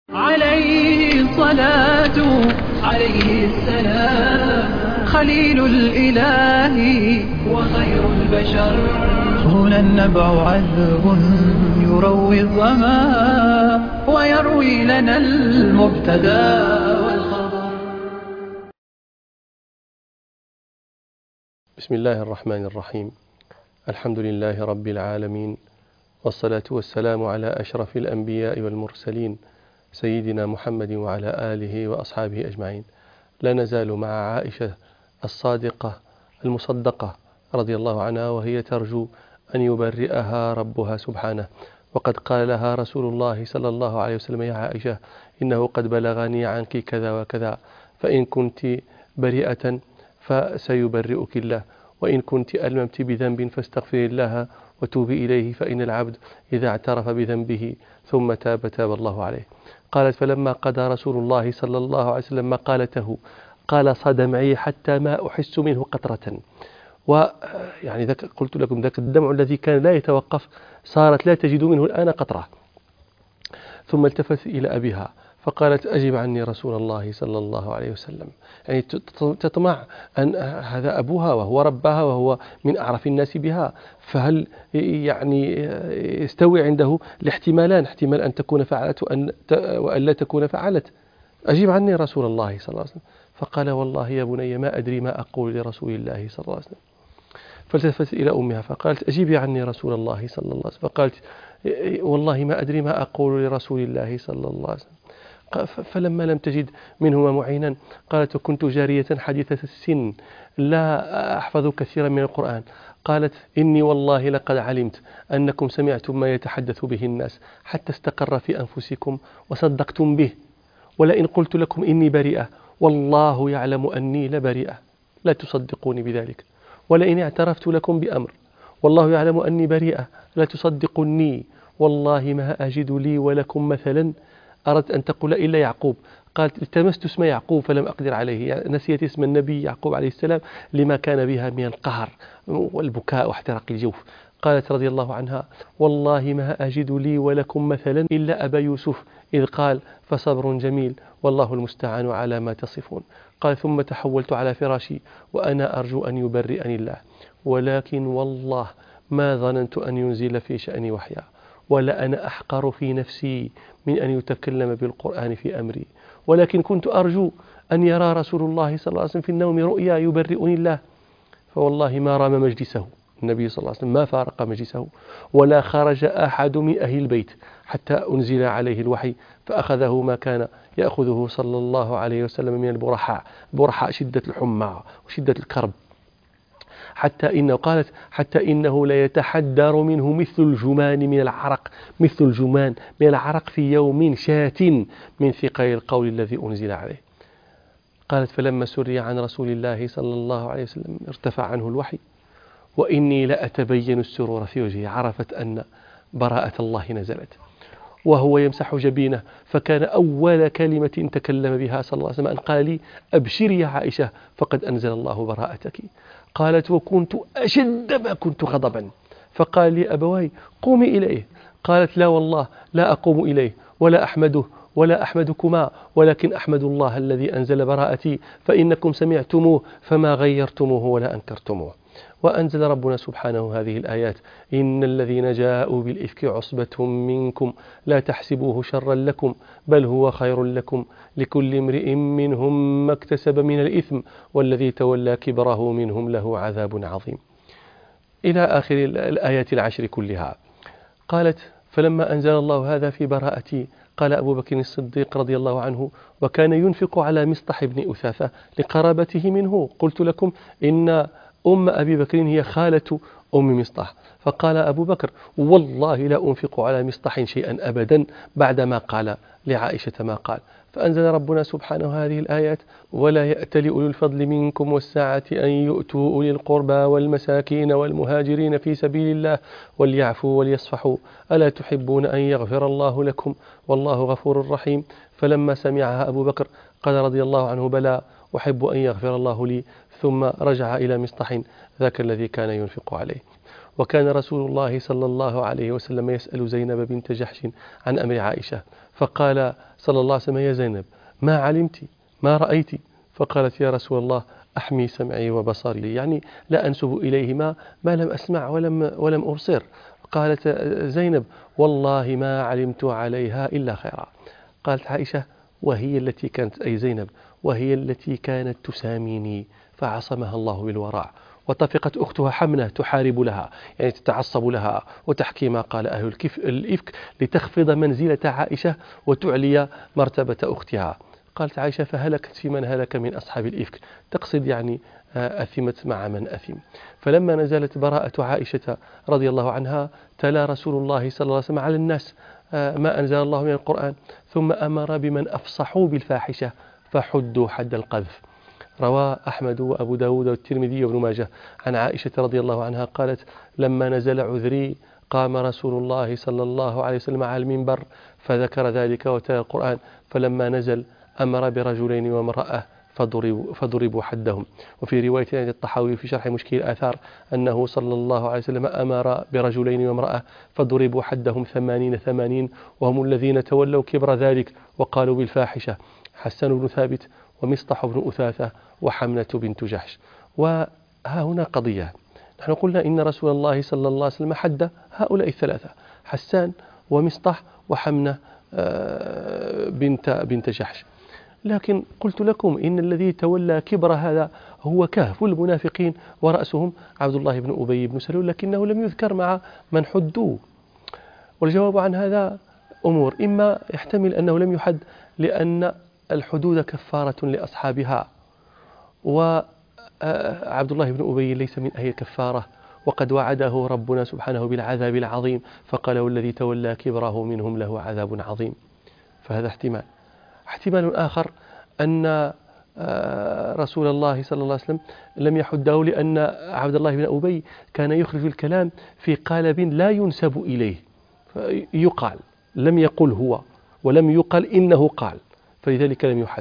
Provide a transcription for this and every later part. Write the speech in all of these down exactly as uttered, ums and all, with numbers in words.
عليه الصلاة عليه السلام خليل الإله وخير البشر. هنا النبع عذب يروي الظما ويروي لنا المبتدا والخبر. بسم الله الرحمن الرحيم. الحمد لله رب العالمين، والصلاة والسلام على أشرف الأنبياء والمرسلين سيدنا محمد وعلى آله وأصحابه أجمعين. لا نزال مع عائشة الصادقة المصدقة رضي الله عنها، وهي ترجو أن يبرئها ربها سبحانه. وقد قال لها رسول الله صلى الله عليه وسلم: يا عائشة، إنه قد بلغني عنك كذا وكذا، فإن كنت بريئة فسيبرئك الله، وإن كنت ألممت بذنب فاستغفري الله وتوبي إليه، فإن العبد إذا اعترف بذنبه ثم تاب تاب الله عليه. قالت: فلما قضى رسول الله صلى الله عليه وسلم مقالته قال: صدمعي حتى ما أحس منه قطرة. ويعني ذاك قلت لكم ذاك الدمع الذي كان لا يتوقف صارت لا تجد منه الآن قطرة. ثم التفت إلى أبيها فقالت: أجب عني رسول الله صلى الله عليه وسلم. يعني تطمع أن هذا أبوها وهو ربها وهو من أعرف الناس بها، فهل يعني يستوي عنده الاحتمالان، احتمال أن تكون فعلت وأن, وأن لا تكون فعلت؟ أجب عني رسول الله صلى الله عليه وسلم. فقال: والله يا بني ما أدري ما أقول لرسول الله صلى الله عليه وسلم. فالتفت إلى أمها فقالت: أجيبي عني رسول الله صلى الله عليه وسلم. فقالت: والله ما أدري ما أقول لرسول الله صلى الله عليه وسلم. فلما لم تجد منهما معينا قالت: كنت جارية حديثة السن لا أحفظ كثيرا من القرآن. قالت: إني والله لقد علمت أنكم سمعتم ما يتحدث به الناس حتى استقر في أنفسكم وصدقتم به، ولئن قلت لكم إني بريئة والله يعلم أني لبريئة لا تصدقوني بذلك، ولئن اعترفت لكم بأمر والله يعلم أني بريئة لا تصدقني، والله ما أجد لي ولكم مثلا أردت أن تقول إلا يعقوب. قالت: التمست اسم يعقوب فلم أقدر عليه، يعني نسيت اسم النبي يعقوب عليه السلام لما كان بها من القهر والبكاء واحتراق الجوف. قالت رضي الله عنها: والله ما أجد لي ولكم مثلا إلا أبا يوسف إذ قال: فصبر جميل والله المستعان على ما تصفون. قال: ثم تحولت على فراشي وأنا أرجو أن يبرئني الله، ولكن والله ما ظننت أن ينزل في شأني وحيا، ولا أنا أحقر في نفسي من أن يتكلم بالقرآن في أمري، ولكن كنت أرجو أن يرى رسول الله صلى الله عليه وسلم في النوم رؤيا يبرئني الله. فوالله ما رام مجلسه النبي صلى الله عليه وسلم، ما فارق مجلسه، ولا خرج أحد من أهل البيت حتى أنزل عليه الوحي فأخذه ما كان يأخذه صلى الله عليه وسلم من البرحاء، برحاء شدة الحمى وشدة الكرب، حتى إنه قالت حتى إنه لا يتحدر منه مثل الجمان من العرق، مثل الجمان من العرق في يوم شات من ثقل القول الذي أنزل عليه. قالت: فلما سري عن رسول الله صلى الله عليه وسلم ارتفع عنه الوحي وإني لأتبين السرور في وجهه، عرفت أن براءة الله نزلت، وهو يمسح جبينه، فكان أول كلمة تكلم بها صلى الله عليه وسلم أن قال لي: أبشري يا عائشة فقد أنزل الله براءتك. قالت: وكنت أشد ما كنت غضبا، فقال لي أبواي: قومي إليه. قالت: لا والله لا أقوم إليه ولا أحمده ولا أحمدكما، ولكن أحمد الله الذي أنزل براءتي، فإنكم سمعتموه فما غيرتموه ولا أنكرتموه. وأنزل ربنا سبحانه هذه الآيات: إن الذين جاءوا بالإفك عصبة منكم لا تحسبوه شرا لكم بل هو خير لكم لكل امرئ منهم ما اكتسب من الإثم والذي تولى كبره منهم له عذاب عظيم، إلى آخر الآيات العشر كلها. قالت: فلما أنزل الله هذا في براءتي قال أبو بكر الصديق رضي الله عنه: وكان ينفق على مصطح بن أثاثة لقرابته منه. قلت لكم إن أم أبي بكر هي خالة أم مصطح. فقال أبو بكر: والله لا أنفق على مصطح شيئا أبدا بعدما قال لعائشة ما قال. فأنزل ربنا سبحانه هذه الآيات: ولا يأتل أولو الفضل منكم والسعة أن يؤتوا أولي القربى والمساكين والمهاجرين في سبيل الله وليعفوا وليصفحوا ألا تحبون أن يغفر الله لكم والله غفور رحيم. فلما سمعها أبو بكر قال رضي الله عنه: بلى أحب أن يغفر الله لي. ثم رجع إلى مصطح ذاك الذي كان ينفق عليه. وكان رسول الله صلى الله عليه وسلم يسأل زينب بنت جحش عن أمر عائشة، فقال صلى الله عليه وسلم: يا زينب ما علمت ما رأيت؟ فقالت: يا رسول الله أحمي سمعي وبصري، يعني لا أنسب إليهما ما لم أسمع ولم, ولم أبصر. قالت زينب: والله ما علمت عليها إلا خيرا. قالت عائشة: وهي التي كانت، أي زينب، وهي التي كانت تساميني فعصمها الله بالوراء. وطفقت أختها حمنة تحارب لها، يعني تتعصب لها وتحكي ما قال أهل الإفك لتخفض منزلة عائشة وتعلي مرتبة أختها. قالت عائشة: فهلكت في من هلك من أصحاب الإفك، تقصد يعني أثمت مع من أثم. فلما نزلت براءة عائشة رضي الله عنها تلا رسول الله صلى الله عليه وسلم على الناس ما أنزل الله من القرآن، ثم أمر بمن أفصحوا بالفاحشة فحدوا حد القذف. روى أحمد وأبو داود والترمذي وابن ماجه عن عائشة رضي الله عنها قالت: لما نزل عذري قام رسول الله صلى الله عليه وسلم على المنبر فذكر ذلك وتلا القرآن، فلما نزل أمر برجلين وامرأة فضربوا, فضربوا حدهم. وفي رواية عند الطحاوي في شرح مشكل الآثار أنه صلى الله عليه وسلم أمر برجلين وامرأة فضربوا حدهم ثمانين ثمانين، وهم الذين تولوا كبر ذلك وقالوا بالفاحشة: حسان بن ثابت ومصطح بن أثاثة وحمنة بنت جحش. وها هنا قضية، نحن قلنا إن رسول الله صلى الله عليه وسلم حد هؤلاء الثلاثة: حسان ومصطح وحمنة بنت بنت جحش. لكن قلت لكم إن الذي تولى كبر هذا هو كهف المنافقين ورأسهم عبد الله بن أبي بن سلول، لكنه لم يذكر مع من حدوه. والجواب عن هذا أمور: إما يحتمل أنه لم يحد لأن الحدود كفارة لأصحابها، وعبد الله بن أبي ليس من أهل الكفارة، وقد وعده ربنا سبحانه بالعذاب العظيم فقال: والذي تولى كبره منهم له عذاب عظيم. فهذا احتمال. احتمال آخر أن رسول الله صلى الله عليه وسلم لم يحده لأن عبد الله بن أبي كان يخرج الكلام في قالب لا ينسب إليه، يقال لم يقل هو ولم يقل إنه قال، فلذلك لم يحد.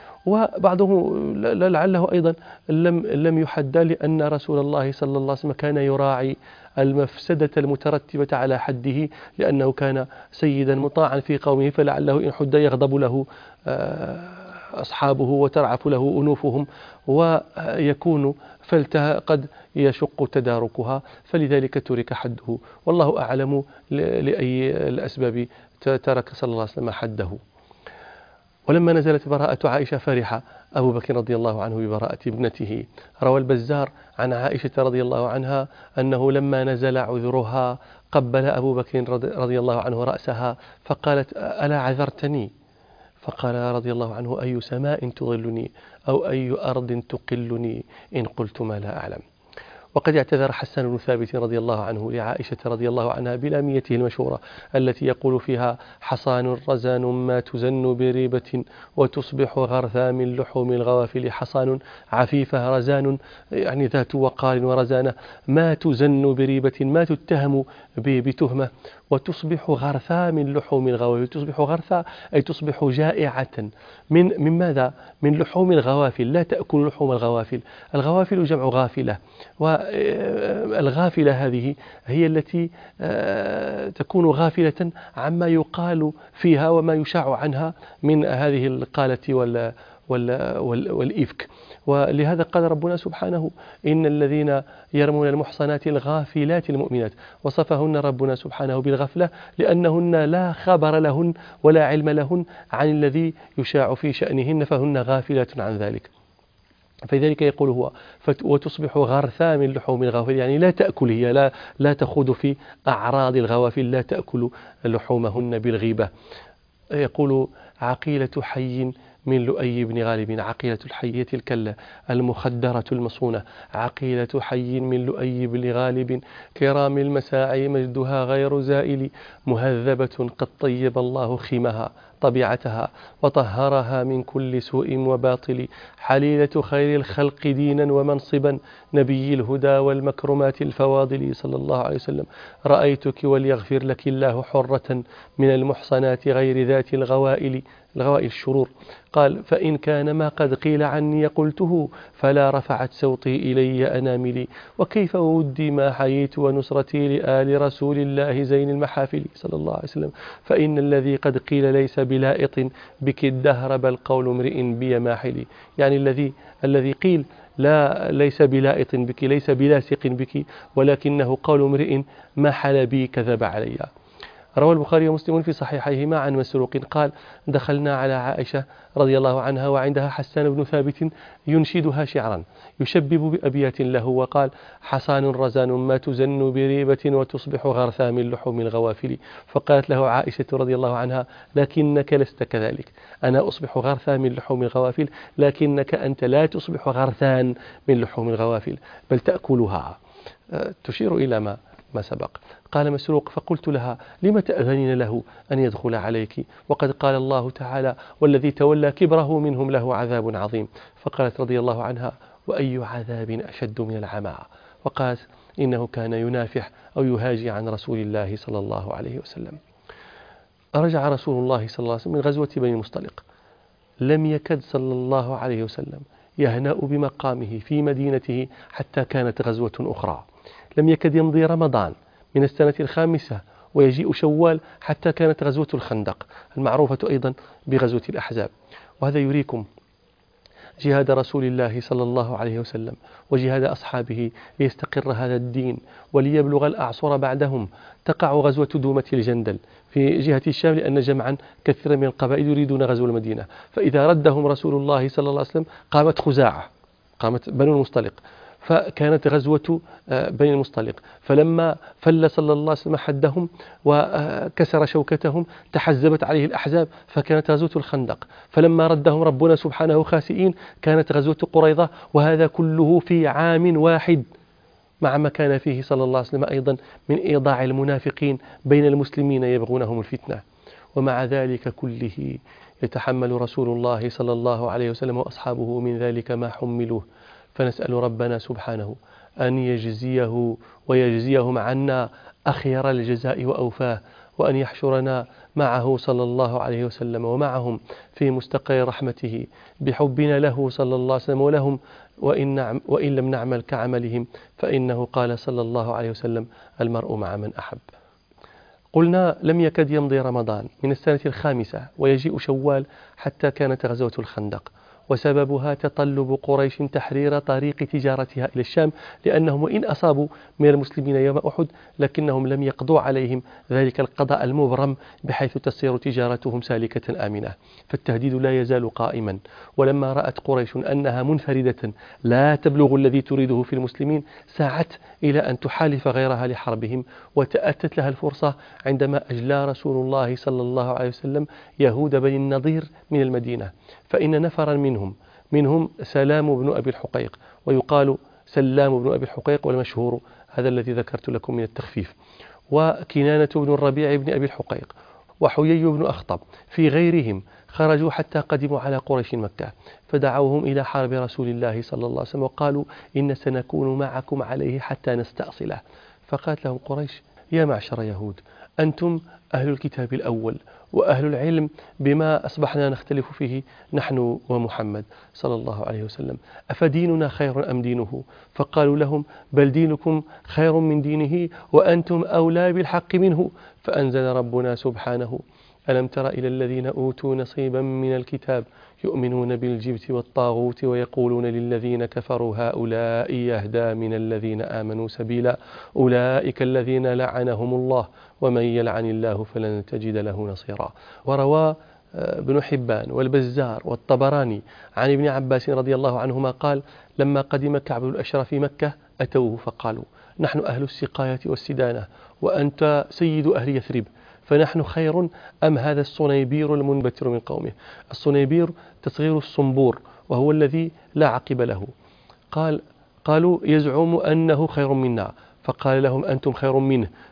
وبعضهم لعله أيضا لم لم يحد لأن رسول الله صلى الله عليه وسلم كان يراعي المفسدة المترتبة على حده، لأنه كان سيدا مطاعا في قومه، فلعله إن حد يغضب له أصحابه وترعف له أنوفهم ويكون فلتها قد يشق تداركها، فلذلك ترك حده. والله أعلم لأي الأسباب ترك صلى الله عليه وسلم حده. ولما نزلت براءة عائشة فرح أبو بكر رضي الله عنه ببراءة ابنته. روى البزار عن عائشة رضي الله عنها أنه لما نزل عذرها قبل أبو بكر رضي الله عنه رأسها فقالت: ألا عذرتني؟ فقال رضي الله عنه: أي سماء تظلني أو أي أرض تقلني إن قلت ما لا أعلم. وقد اعتذر حسان بن ثابت رضي الله عنه لعائشة رضي الله عنها بلاميته المشهورة التي يقول فيها: حصان رزان ما تزن بريبة وتصبح غرثا من لحوم الغوافل. حصان عفيفة رزان يعني ذات وقار ورزانة، ما تزن بريبة ما تتهم بتهمة، وتصبح غرثا من لحوم الغوافل. تصبح غرثا أي تصبح جائعة من من ماذا؟ من لحوم الغوافل، لا تأكل لحوم الغوافل. الغوافل جمع غافلة، والغافلة هذه هي التي تكون غافلة عما يقال فيها وما يشاع عنها من هذه القالة وال والإفك. ولهذا قال ربنا سبحانه: إن الذين يرمون المحصنات الغافلات المؤمنات، وصفهن ربنا سبحانه بالغفلة لأنهن لا خبر لهن ولا علم لهن عن الذي يشاع في شأنهن، فهن غافلات عن ذلك. فلذلك يقول هو: وتصبح غرثا من لحوم الغوافل، يعني لا تأكل، هي لا, لا تخوض في أعراض الغوافل، لا تأكل لحومهن بالغيبة. يقول: عقيلة حي من لؤي بن غالب. عقيلة الحية الكلة المخدرة المصونة، عقيلة حي من لؤي بن غالب، كرام المساعي مجدها غير زائل، مهذبة قد طيب الله خيمها، طبيعتها وطهرها من كل سوء وباطل، حليلة خير الخلق دينا ومنصبا، نبي الهدى والمكرمات الفواضل صلى الله عليه وسلم. رأيتك وليغفر لك الله حرة من المحصنات غير ذات الغوائل الغوائل الشرور. قال: فإن كان ما قد قيل عني قلته فلا رفعت صوتي إلي أناملي، وكيف ودي ما حييت ونصرتي لآل رسول الله زين المحافل صلى الله عليه وسلم. فإن الذي قد قيل ليس بلائط بك الدهر بل قول امرئ بي ماحل. يعني الذي الذي قيل لا ليس بلائط بك، ليس بلاصق بك، ولكنه قول امرئ ما حل بي كذب علي. روى البخاري ومسلم في صحيحيهما عن مسروق قال: دخلنا على عائشة رضي الله عنها وعندها حسان بن ثابت ينشدها شعرا يشبب بأبيات له، وقال: حصان رزان ما تزن بريبة وتصبح غرثا من لحوم الغوافل. فقالت له عائشة رضي الله عنها: لكنك لست كذلك، أنا أصبح غرثا من لحوم الغوافل، لكنك أنت لا تصبح غرثان من لحوم الغوافل بل تأكلها. تشير إلى ما ما سبق. قال مسروق: فقلت لها: لم تأذنين له أن يدخل عليك وقد قال الله تعالى: والذي تولى كبره منهم له عذاب عظيم. فقالت رضي الله عنها: وأي عذاب أشد من العمى. وقالت: إنه كان ينافح أو يهاجي عن رسول الله صلى الله عليه وسلم. رجع رسول الله صلى الله عليه وسلم من غزوة بني المصطلق، لم يكد صلى الله عليه وسلم يهنأ بمقامه في مدينته حتى كانت غزوة أخرى. لم يكد يمضي رمضان من السنة الخامسة ويجيء شوال حتى كانت غزوة الخندق المعروفة أيضا بغزوة الأحزاب. وهذا يريكم جهاد رسول الله صلى الله عليه وسلم وجهاد أصحابه ليستقر هذا الدين وليبلغ الأعصر بعدهم. تقع غزوة دومة الجندل في جهة الشام لأن جمعا كثيرا من القبائل يريدون غزو المدينة، فإذا ردهم رسول الله صلى الله عليه وسلم قامت خزاعة، قامت بنو المصطلق، فكانت غزوة بني المصطلق. فلما فل صلى الله عليه وسلم حدهم وكسر شوكتهم تحزبت عليه الأحزاب فكانت غزوة الخندق. فلما ردهم ربنا سبحانه خاسئين كانت غزوة قريظة، وهذا كله في عام واحد، مع ما كان فيه صلى الله عليه وسلم أيضا من إيضاع المنافقين بين المسلمين يبغونهم الفتنة. ومع ذلك كله يتحمل رسول الله صلى الله عليه وسلم وأصحابه من ذلك ما حملوه. فنسأل ربنا سبحانه أن يجزيه ويجزيهم عنا أخير الجزاء وأوفاه، وأن يحشرنا معه صلى الله عليه وسلم ومعهم في مستقر رحمته بحبنا له صلى الله عليه وسلم ولهم، وإن, نعم وإن لم نعمل كعملهم، فإنه قال صلى الله عليه وسلم: المرء مع من أحب. قلنا لم يكد يمضي رمضان من السنة الخامسة ويجيء شوال حتى كانت غزوة الخندق، وسببها تطلب قريش تحرير طريق تجارتها إلى الشام، لأنهم وإن أصابوا من المسلمين يوم أحد لكنهم لم يقضوا عليهم ذلك القضاء المبرم بحيث تصير تجارتهم سالكة آمنة، فالتهديد لا يزال قائما. ولما رأت قريش أنها منفردة لا تبلغ الذي تريده في المسلمين سعت إلى أن تحالف غيرها لحربهم، وتأتت لها الفرصة عندما أجلى رسول الله صلى الله عليه وسلم يهود بني النضير من المدينة، فإن نفرا منهم منهم سلام بن أبي الحقيق، ويقال سلام بن أبي الحقيق والمشهور هذا الذي ذكرت لكم من التخفيف، وكنانة بن الربيع بن أبي الحقيق، وحيي بن أخطب، في غيرهم خرجوا حتى قدموا على قريش مكة فدعوهم إلى حرب رسول الله صلى الله عليه وسلم وقالوا: إن سنكون معكم عليه حتى نستأصله. فقالت لهم قريش: يا معشر يهود، أنتم أهل الكتاب الأول وأهل العلم بما أصبحنا نختلف فيه نحن ومحمد صلى الله عليه وسلم، أفديننا خير أم دينه؟ فقالوا لهم: بل دينكم خير من دينه وأنتم أولى بالحق منه. فأنزل ربنا سبحانه: ألم تر إلى الذين أوتوا نصيبا من الكتاب يؤمنون بالجبت والطاغوت ويقولون للذين كفروا هؤلاء يهدى من الذين آمنوا سبيلا أولئك الذين لعنهم الله ومن يلعن الله فلن تجد له نصيرا. وروى ابن حبان والبزار والطبراني عن ابن عباس رضي الله عنهما قال: لما قدم كعب الأشرف مكة أتوه فقالوا: نحن أهل السقاية والسدانة وأنت سيد أهل يثرب، فنحن خير أم هذا الصنيبير المنبتر من قومه؟ الصنيبير تصغير الصنبور وهو الذي لا عقب له. قال قالوا: يزعم أنه خير منا، فقال لهم: أنتم خير منه،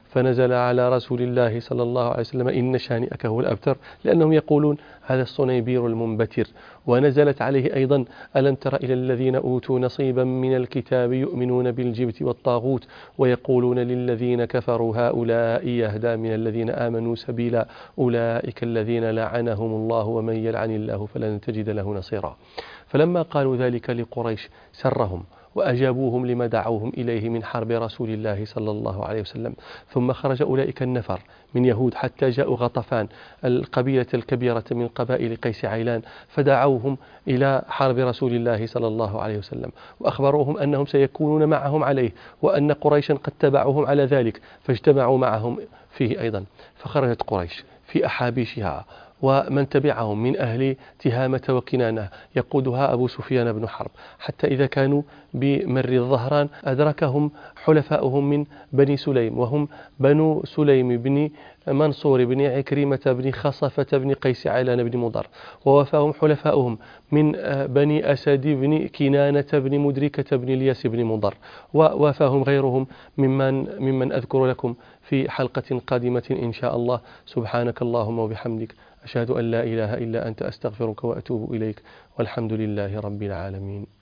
فنزل على رسول الله صلى الله عليه وسلم إن شانئك هو الأبتر، لأنهم يقولون هذا الصنيبير المنبتر. ونزلت عليه أيضا ألم تر إلى الذين أوتوا نصيبا من الكتاب يؤمنون بالجبت والطاغوت ويقولون للذين كفروا هؤلاء يهدى من الذين آمنوا سبيلا أولئك الذين لعنهم الله ومن يلعن الله فلن تجد له نصيرا. فلما قالوا ذلك لقريش سرهم وأجابوهم لما دعوهم إليه من حرب رسول الله صلى الله عليه وسلم. ثم خرج أولئك النفر من يهود حتى جاءوا غطفان القبيلة الكبيرة من قبائل قيس عيلان، فدعوهم إلى حرب رسول الله صلى الله عليه وسلم وأخبروهم أنهم سيكونون معهم عليه وأن قريشا قد تبعوهم على ذلك، فاجتمعوا معهم فيه أيضا. فخرجت قريش في أحابيشها ومن تبعهم من أهل تهامة وكنانة يقودها أبو سفيان بن حرب، حتى إذا كانوا بمر الظهران أدركهم حلفاؤهم من بني سليم، وهم بنو سليم بن منصور بن عكرمة بن خصفة بن قيس عيلان بن مضر، ووفاهم حلفاؤهم من بني أسد بن كنانة بن مدركة بن الياس بن مضر، ووفاهم غيرهم ممن, ممن أذكر لكم في حلقة قادمة إن شاء الله. سبحانك اللهم وبحمدك، أشهد أن لا إله إلا أنت، أستغفرك وأتوب إليك، والحمد لله رب العالمين.